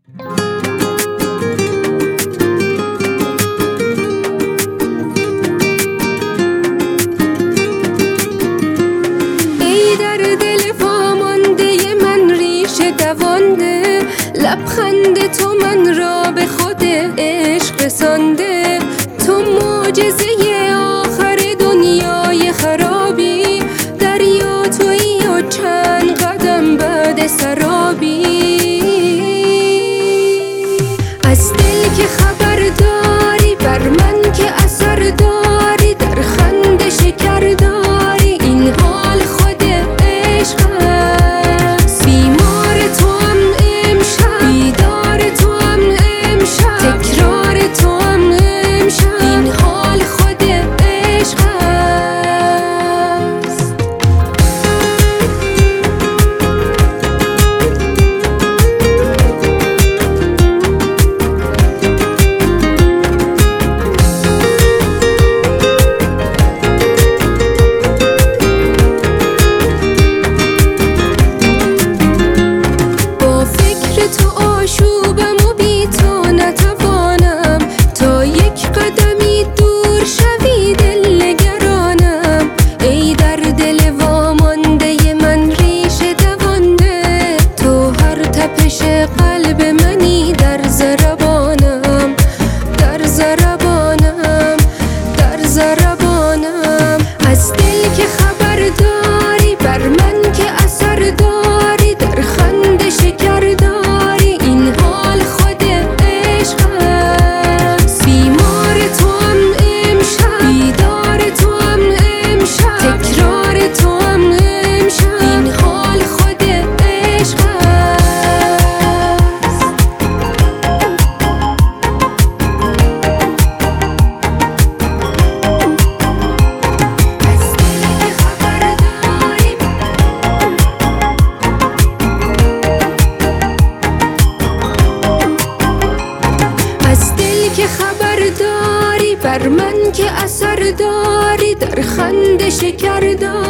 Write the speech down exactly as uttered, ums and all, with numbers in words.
لبخند تو من را به خود عشق رسانده، تو معجزه آخر دنیای خرابی، دریا تویی و چند قدم بعد سرابی. از دل که خبر داری، بر من که اثر داری، در خنده شکر داری، این حال خود عشق است. بیمار تو هم امشب، بیدار تو هم امشب، تکرار تو هم امشب، این حال خود عشق است. با فکر تو آشوبم و بی تو نتوانم، تا یک قدمی دور شوی دل نگرانم. ای در دل وامانده من ریشه دوانده، تو هر تپش قلب منی، در ضربانم در ضربانم در ضربانم. از دل که خبر داری، بر من که اثر داری، در خنده شکر داری، این حال خود عشق است. بیمار تو هم امشب، بیدار تو هم امشب، تکرار تو هم امشب، این حال خود عشق است. از دل که خبر داری، بر من که اثر داری، در خنده شکر داری.